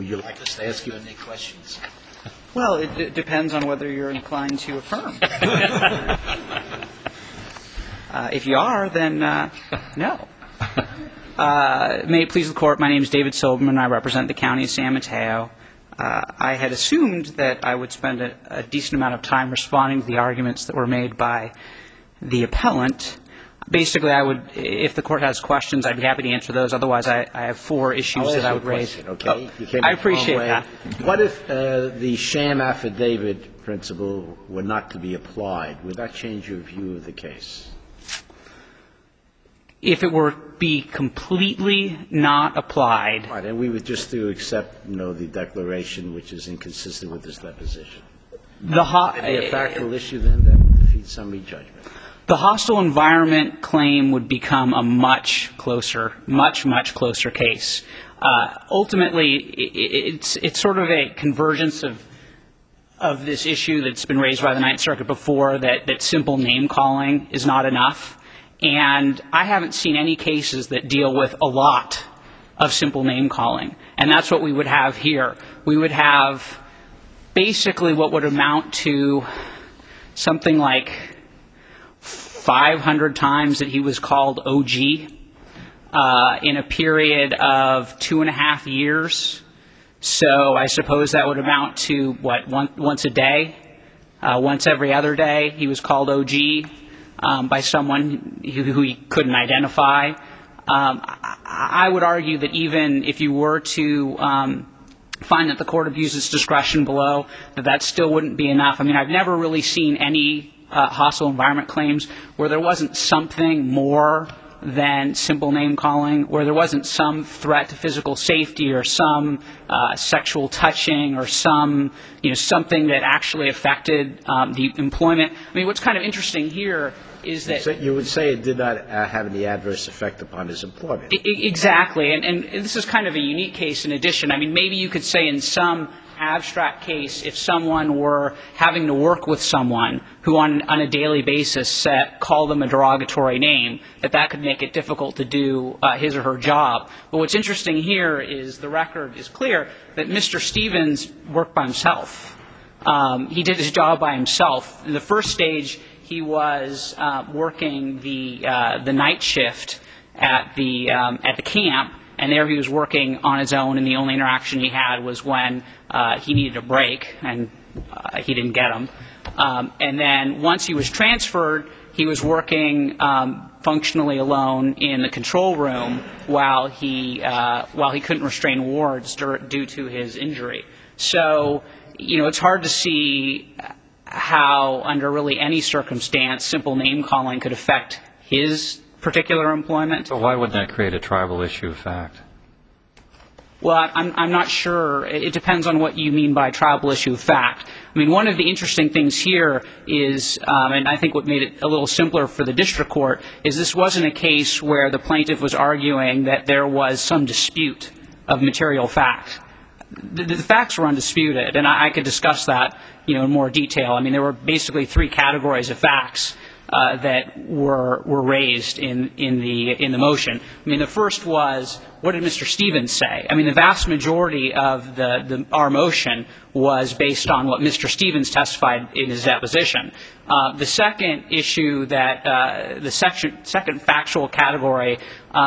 Would you like us to ask you any questions? Well, it depends on whether you're inclined to affirm. If you are, then no. May it please the Court, my name is David Silberman. I represent the County of San Mateo. I had assumed that I would spend a decent amount of time responding to the arguments that were made by the appellant. Basically, if the Court has questions, I'd be happy to answer those. Otherwise, I have 4 issues that I would raise. Okay? I appreciate that. What if the sham affidavit principle were not to be applied? Would that change your view of the case? If it were be completely not applied. Right, and we would just accept, the declaration which is inconsistent with this deposition. Would it be a factual issue then that would defeat summary judgment? The hostile environment claim would become a much closer case. Ultimately, it's sort of a convergence of this issue that's been raised by the Ninth Circuit before, that simple name calling is not enough. And I haven't seen any cases that deal with a lot of simple name calling. And that's what we would have here. We would have basically what would amount to something like 500 times that he was called OG in a period of 2.5 years. So I suppose that would amount to, once a day? Once every other day he was called OG by someone who he couldn't identify. I would argue that even if you were to find that the Court abuses discretion below, that still wouldn't be enough. I mean, I've never really seen any hostile environment claims where there wasn't something more than simple name calling, where there wasn't some threat to physical safety or some sexual touching or some, something that actually affected the employment. I mean, what's kind of interesting here is that... So you would say it did not have any adverse effect upon his employment. Exactly. And this is kind of a unique case in addition. I mean, maybe you could say in some abstract case, if someone were having to work with someone who on a daily basis called them a derogatory name, that could make it difficult to do his or her job. But what's interesting here is the record is clear that Mr. Stevens worked by himself. He did his job by himself. In the first stage, he was working the night shift at the camp, and there he was working on his own, and the only interaction he had was when he needed a break, and he didn't get them. And then once he was transferred, he was working functionally alone in the control room while he couldn't restrain wards due to his injury. So, it's hard to see how, under really any circumstance, simple name calling could affect his particular employment. So why wouldn't that create a tribal issue of fact? Well, I'm not sure. It depends on what you mean by tribal issue of fact. I mean, one of the interesting things here is, and I think what made it a little simpler for the district court, is this wasn't a case where the plaintiff was arguing that there was some dispute of material fact. The facts were undisputed, and I could discuss that, in more detail. I mean, there were basically 3 categories of facts that were raised in the motion. I mean, the first was, what did Mr. Stevens say? I mean, the vast majority of our motion was based on what Mr. Stevens testified in his deposition. The second issue the second factual category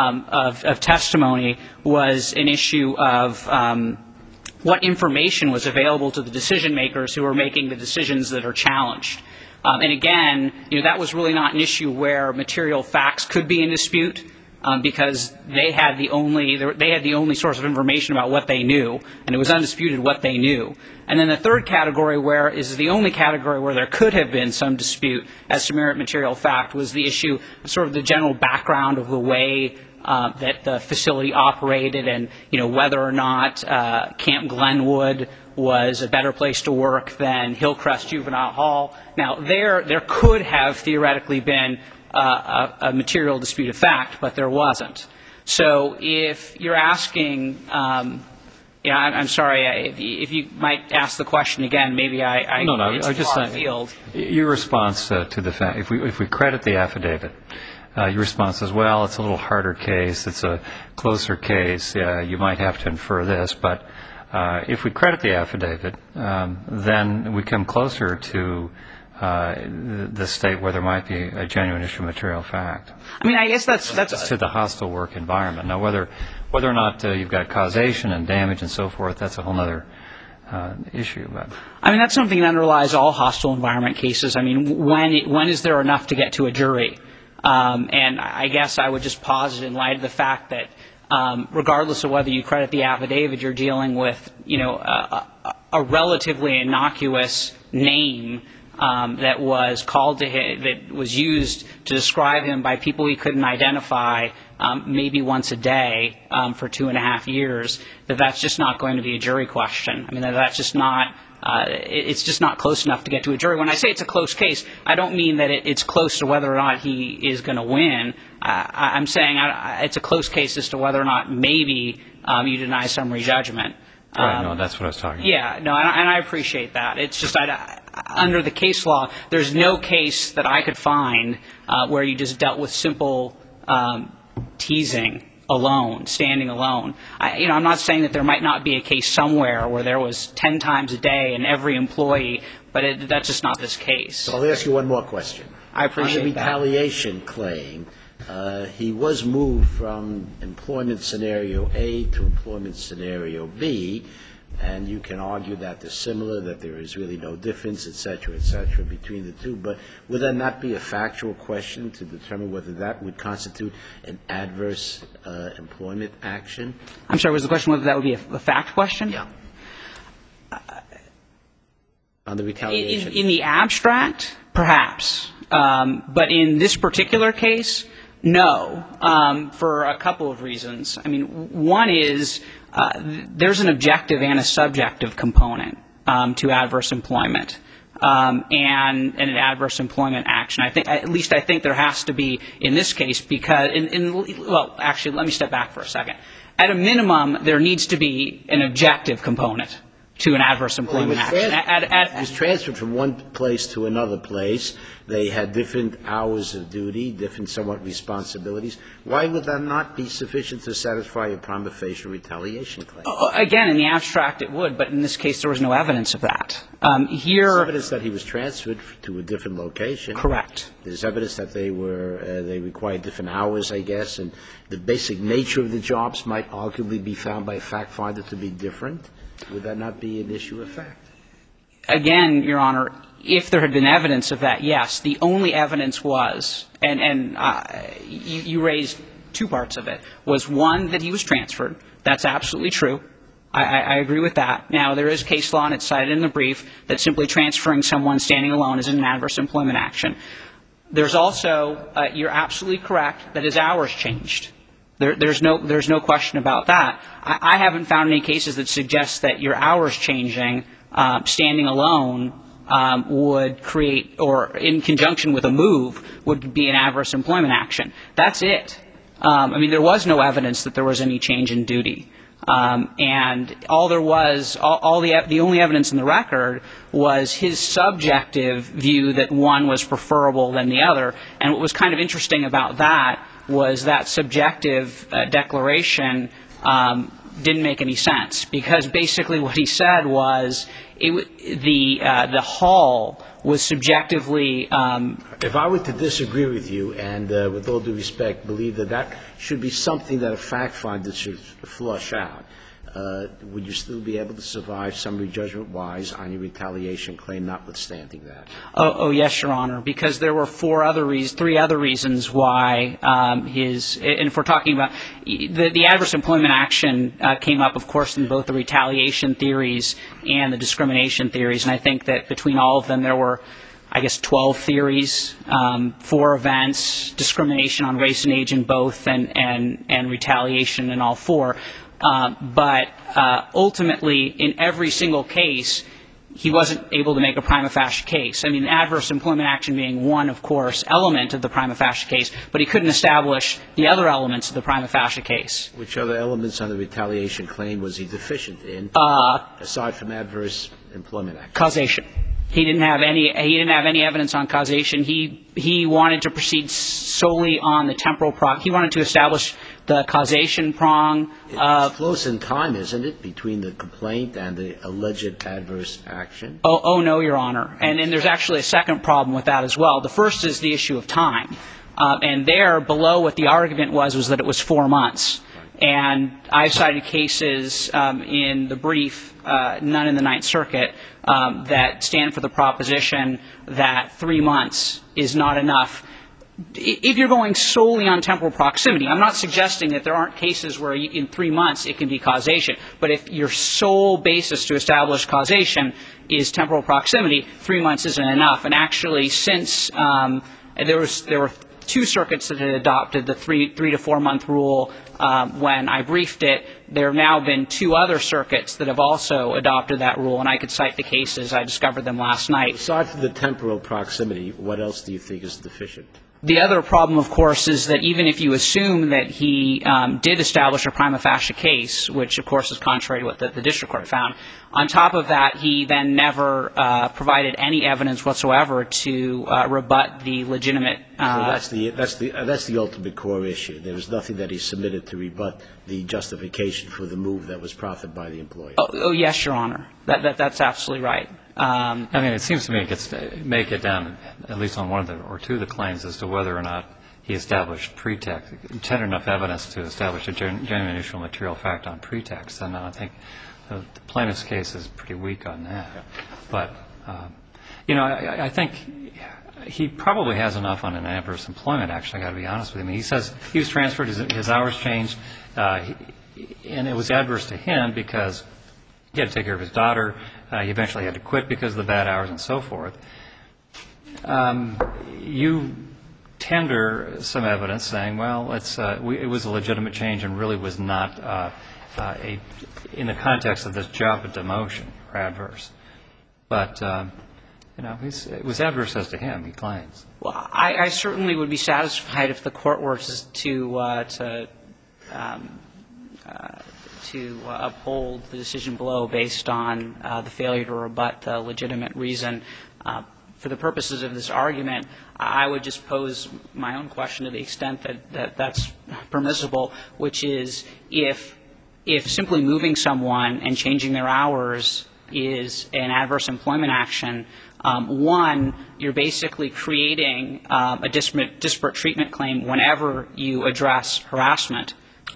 of testimony was an issue of what information was available to the decision makers who were making the decisions that are challenged. And again, that was really not an issue where material facts could be in dispute, because they had the only source of information about what they knew, and it was undisputed what they knew. And then the third category, is the only category where there could have been some dispute as to merit material fact, was the issue of sort of the general background of the way that the facility operated, and whether or not Camp Glenwood was a better place to work than Hillcrest Juvenile Hall. Now, there could have theoretically been a material dispute of fact, but there wasn't. So if you're asking, I'm sorry, if you might ask the question again, maybe it's far afield. Your response to the fact, if we credit the affidavit, your response is, well, it's a little harder case, it's a closer case, you might have to infer this, but If we credit the affidavit, then we come closer to the state where there might be a genuine issue of material fact. I mean, I guess that's to the hostile work environment. Now, whether or not you've got causation and damage and so forth, that's a whole other issue. But I mean, that's something that underlies all hostile environment cases. I mean, when is there enough to get to a jury? And I guess I would just posit in light of the fact that regardless of whether you credit the affidavit, you're dealing with, a relatively innocuous name that was called to him, that was used to describe him by people he couldn't identify maybe once a day for 2.5 years, that's just not going to be a jury question. I mean, that's just not, it's just not close enough to get to a jury. When I say it's a close case, I don't mean that it's close to whether or not he is going to win. I'm saying it's a close case as to whether or not maybe you deny summary judgment. Right, no, that's what I was talking about. Yeah, no, and I appreciate that. It's just under the case law, there's no case that I could find where you just dealt with simple teasing alone, standing alone. I'm not saying that there might not be a case somewhere where there was 10 times a day in every employee, but that's just not this case. So I'll ask you one more question. I appreciate that. On the retaliation claim, he was moved from employment scenario A to employment scenario B, and you can argue that they're similar, that there is really no difference, et cetera, between the two. But would that not be a factual question to determine whether that would constitute an adverse employment action? I'm sorry, was the question whether that would be a fact question? Yeah. On the retaliation. In the abstract, perhaps. But in this particular case, no, for a couple of reasons. I mean, one is there's an objective and a subjective component to adverse employment and an adverse employment action. I think there has to be in this case because well, actually, let me step back for a second. At a minimum, there needs to be an objective component to an adverse employment action. He was transferred from one place to another place. They had different hours of duty, different somewhat responsibilities. Why would that not be sufficient to satisfy a prima facie retaliation claim? Again, in the abstract it would, but in this case there was no evidence of that. There's evidence that he was transferred to a different location. Correct. There's evidence that they required different hours, I guess, and the basic nature of the jobs might arguably be found by a fact finder to be different. Would that not be an issue of fact? Again, Your Honor, if there had been evidence of that, yes. The only evidence was, and you raised two parts of it, was one, that he was transferred. That's absolutely true. I agree with that. Now, there is case law, and it's cited in the brief, that simply transferring someone standing alone is an adverse employment action. There's also, you're absolutely correct, that his hours changed. There's no question about that. I haven't found any cases that suggest that your hours changing, standing alone, would create, or in conjunction with a move, would be an adverse employment action. That's it. I mean, there was no evidence that there was any change in duty. And all there was, the only evidence in the record was his subjective view that one was preferable than the other. And what was kind of interesting about that was that subjective declaration didn't make any sense, because basically what he said was the hall was subjectively. If I were to disagree with you, and with all due respect, believe that should be something that a fact finder should flush out, would you still be able to survive summary judgment-wise on your retaliation claim, notwithstanding that? Oh, yes, Your Honor, because there were three other reasons why and if we're talking about the adverse employment action came up, of course, in both the retaliation theories and the discrimination theories, and I think that between all of them there were, I guess, 12 theories, 4 events, discrimination on race and age in both, and retaliation in all 4. But ultimately, in every single case, he wasn't able to make a prima facie case. I mean, adverse employment action being one, of course, element of the prima facie case, but he couldn't establish the other elements of the prima facie case. Which other elements on the retaliation claim was he deficient in, aside from adverse employment action? Causation. He didn't have any evidence on causation. He wanted to proceed solely on the temporal prong. He wanted to establish the causation prong. It's close in time, isn't it, between the complaint and the alleged adverse action? Oh no, Your Honor. And there's actually a second problem with that as well. The first is the issue of time. And there, below what the argument was that it was 4 months. And I've cited cases in the brief, none in the Ninth Circuit, that stand for the proposition that 3 months is not enough. If you're going solely on temporal proximity, I'm not suggesting that there aren't cases where in 3 months it can be causation. But if your sole basis to establish causation is temporal proximity, 3 months isn't enough. And actually, since there were 2 circuits that had adopted the 3 to 4 month rule when I briefed it, there have now been 2 other circuits that have also adopted that rule, and I could cite the cases. I discovered them last night. Aside from the temporal proximity, what else do you think is deficient? The other problem, of course, is that even if you assume that he did establish a prima facie case, which, of course, is contrary to what the district court found, on top of that, he then never provided any evidence whatsoever to rebut the legitimate. So that's the ultimate core issue. There was nothing that he submitted to rebut the justification for the move that was proffered by the employer. Oh yes, Your Honor. That's absolutely right. I mean, it seems to me it may get down, at least on one or two of the claims, as to whether or not he established pretext, tender enough evidence to establish a genuine issue of material fact on pretext. And I think the plaintiff's case is pretty weak on that. But, I think he probably has enough on an adverse employment action, I've got to be honest with him. He says he was transferred, his hours changed, and it was adverse to him because he had to take care of his daughter. He eventually had to quit because of the bad hours and so forth. You tender some evidence saying, well, it was a legitimate change and really was not in the context of this job of demotion or adverse. But, it was adverse as to him, he claims. Well, I certainly would be satisfied if the court were to uphold the decision below based on the failure to rebut the legitimate reason. For the purposes of this argument, I would just pose my own question to the extent that that's permissible, which is if simply moving someone and changing their hours is an adverse employment action, one, you're basically creating a disparate treatment claim whenever you address harassment.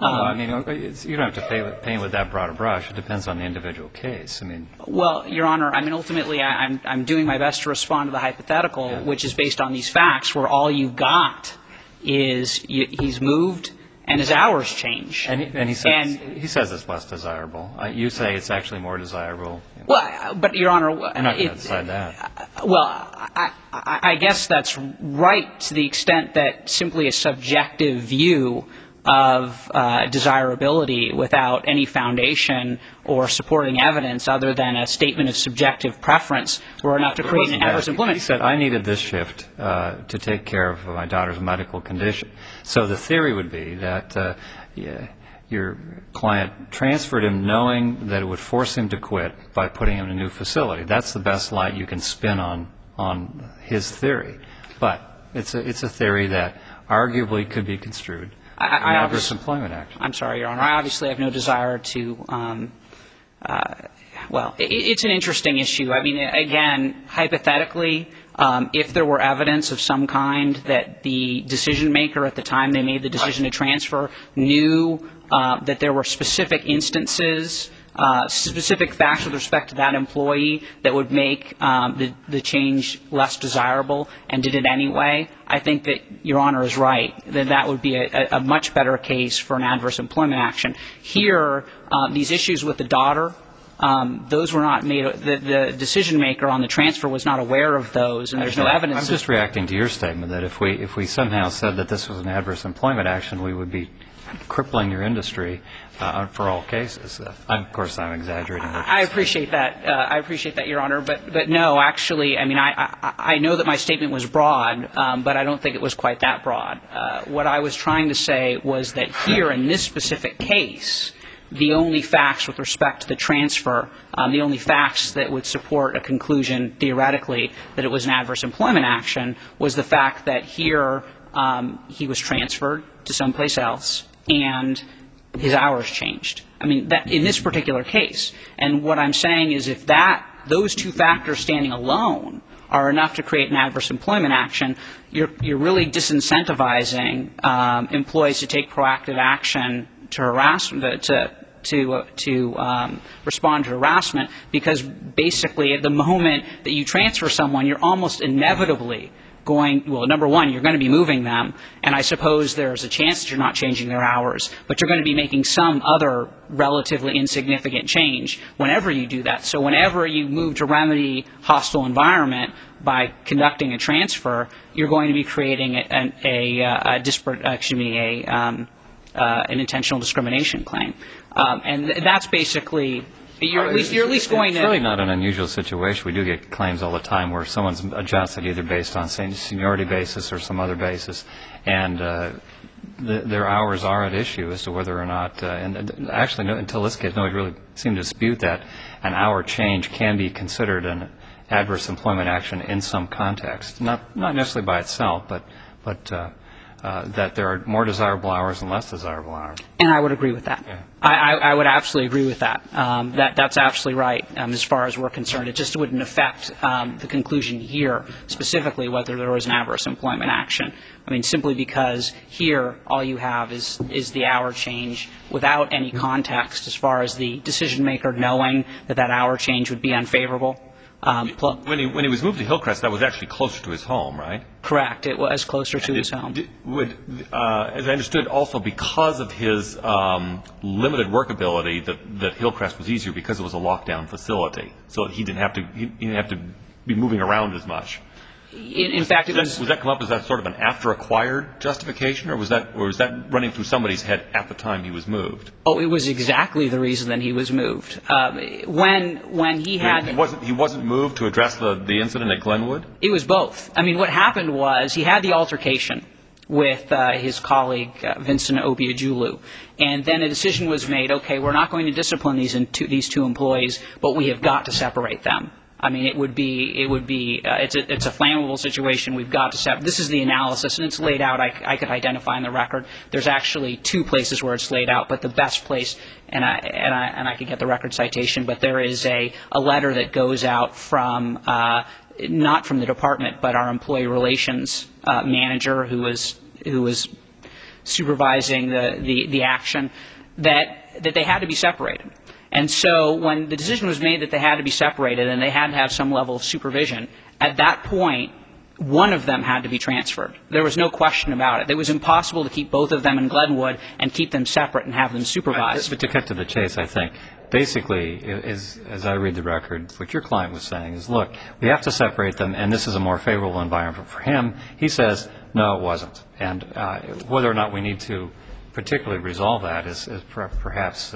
You don't have to paint with that broad a brush. It depends on the individual case. Well, Your Honor, ultimately I'm doing my best to respond to the hypothetical, which is based on these facts, where all you've got is he's moved and his hours change. And he says it's less desirable. You say it's actually more desirable. Well, but, Your Honor, I'm not going to decide that. Well, I guess that's right to the extent that simply a subjective view of desirability without any foundation or supporting evidence other than a statement of subjective preference were enough to create an adverse employment. He said, I needed this shift to take care of my daughter's medical condition. So the theory would be that your client transferred him knowing that it would force him to quit by putting him in a new facility. That's the best light you can spin on his theory. But it's a theory that arguably could be construed an adverse employment action. I'm sorry, Your Honor. I obviously have no desire to it's an interesting issue. Again, hypothetically, if there were evidence of some kind that the decision maker at the time they made the decision to transfer knew that there were specific instances, specific facts with respect to that employee that would make the change less desirable and did it anyway, I think that Your Honor is right, that would be a much better case for an adverse employment action. Here, these issues with the daughter, those were not made, the decision maker on the transfer was not aware of those, and there's no evidence. I'm just reacting to your statement that if we somehow said that this was an adverse employment action, we would be crippling your industry for all cases. Of course, I'm exaggerating. I appreciate that. I appreciate that, Your Honor. But no, actually, I know that my statement was broad, but I don't think it was quite that broad. What I was trying to say was that here in this specific case, the only facts with respect to the transfer, the only facts that would support a conclusion theoretically that it was an adverse employment action was the fact that here he was transferred to someplace else and his hours changed. I mean, that, in this particular case. And what I'm saying is if those two factors standing alone are enough to create an adverse employment action, you're really disincentivizing employees to take proactive action to harassment, to respond to harassment, because basically at the moment that you transfer someone, you're almost inevitably going, well, number one, you're going to be moving them, and I suppose there's a chance that you're not changing their hours, but you're going to be making some other relatively insignificant change whenever you do that. So whenever you move to remedy hostile environment by conducting a transfer, you're going to be creating an intentional discrimination claim. And that's basically, you're at least going to... It's really not an unusual situation. We do get claims all the time where someone's adjusted either based on seniority basis or some other basis, and their hours are at issue as to whether or not, and actually until this case, nobody really seemed to dispute that an hour change can be considered an adverse employment action in some context, not necessarily by itself, but that there are more desirable hours and less desirable hours. And I would agree with that. Yeah. I would absolutely agree with that. That's absolutely right as far as we're concerned. It just wouldn't affect the conclusion here, specifically whether there was an adverse employment action. I mean, simply because here all you have is the hour change without any context as far as the decision maker knowing that hour change would be unfavorable. When he was moved to Hillcrest, that was actually closer to his home, right? Correct. It was closer to his home. As I understood, also because of his limited work ability, that Hillcrest was easier because it was a lockdown facility, so he didn't have to be moving around as much. In fact, was that come up as that sort of an after-acquired justification, or was that running through somebody's head at the time he was moved? Oh, it was exactly the reason that he was moved. When he had he wasn't moved to address the incident at Glenwood? It was both. I mean, what happened was he had the altercation with his colleague Vincent Obiajulu, and then a decision was made. Okay, we're not going to discipline these two employees, but we have got to separate them. I mean, it's a flammable situation. We've got to separate. This is the analysis, and it's laid out. I could identify in the record. There's actually two places where it's laid out, but the best place, and I could get the record citation, but there is a letter that goes out from not from the department, but our employee relations manager who was supervising the action that they had to be separated. And so when the decision was made that they had to be separated and they had to have some level of supervision, at that point, one of them had to be transferred. There was no question about it. It was impossible to keep both of them in Glenwood and keep them separate and have them supervised. But to cut to the chase, I think, basically, as I read the record, what your client was saying is, look, we have to separate them, and this is a more favorable environment for him. He says, no, it wasn't. And whether or not we need to particularly resolve that is perhaps...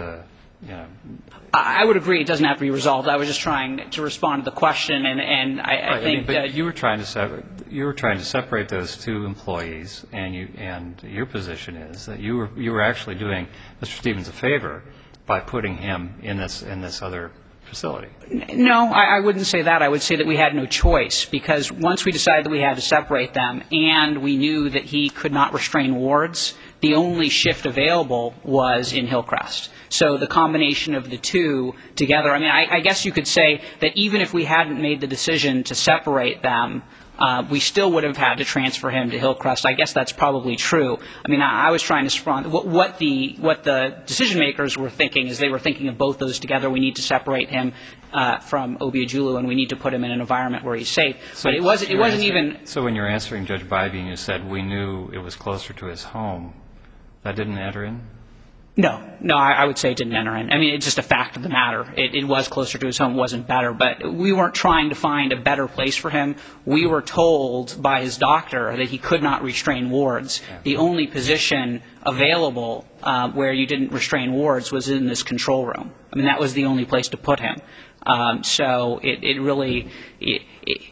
I would agree it doesn't have to be resolved. I was just trying to respond to the question, and I think that you were trying to separate those two employees, and your position is that you were actually doing Mr. Stevens a favor by putting him in this other facility. No, I wouldn't say that. I would say that we had no choice, because once we decided that we had to separate them and we knew that he could not restrain wards, the only shift available was in Hillcrest. So the combination of the two together, I mean, I guess you could say that even if we hadn't made the decision to separate them, we still would have had to transfer him to Hillcrest. I guess that's probably true. I mean, I was trying to respond. What the decision makers were thinking is they were thinking of both those together. We need to separate him from Obiajulu, and we need to put him in an environment where he's safe. But it wasn't even. So when you're answering Judge Bybee, you said we knew it was closer to his home. That didn't enter in? No, I would say it didn't enter in. I mean, it's just a fact of the matter. It was closer to his home, wasn't better, but we weren't trying to find a better place for him. We were told by his doctor that he could not restrain wards. Yeah. The only position available where you didn't restrain wards was in this control room. I mean, that was the only place to put him. So it really...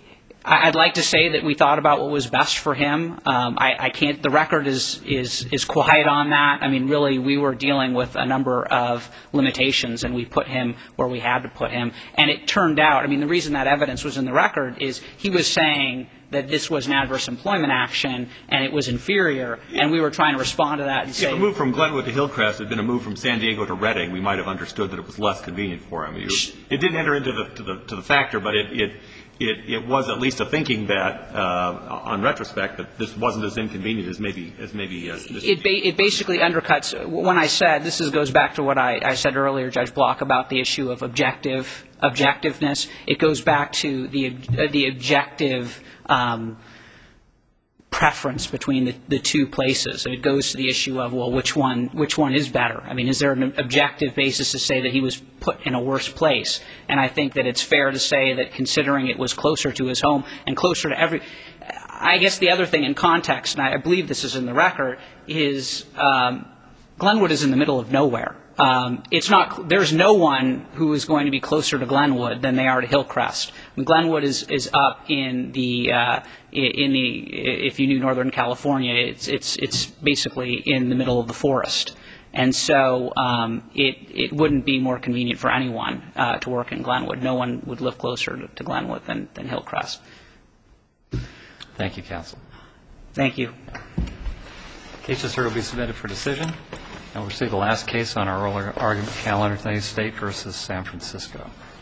I'd like to say that we thought about what was best for him. I can't. The record is quiet on that. I mean, really, we were dealing with a number of limitations, and we put him where we had to put him. And it turned out, I mean, the reason that evidence was in the record is he was saying that this was an adverse employment action and it was inferior, and we were trying to respond to that and say. If a move from Glenwood to Hillcrest had been a move from San Diego to Redding, we might have understood that it was less convenient for him. It didn't enter into the factor, but it was at least a thinking that, on retrospect, that this wasn't as inconvenient as maybe. It basically undercuts. When I said this goes back to what I said earlier, Judge Block, about the issue of objectiveness. It goes back to the objective preference between the two places. It goes to the issue of, well, which one is better? I mean, is there an objective basis to say that he was put in a worse place? And I think that it's fair to say that, considering it was closer to his home and closer to I guess the other thing in context, and I believe this is in the record, is Glenwood is in the middle of nowhere. There's no one who is going to be closer to Glenwood than they are to Hillcrest. I mean, Glenwood is up in the if you knew Northern California, it's basically in the middle of the forest, and so it wouldn't be more convenient for anyone to work in Glenwood. No one would live closer to Glenwood than Hillcrest. Thank you, counsel. Thank you. Case will be submitted for decision. And we'll see the last case on our oral argument calendar today, State versus San Francisco.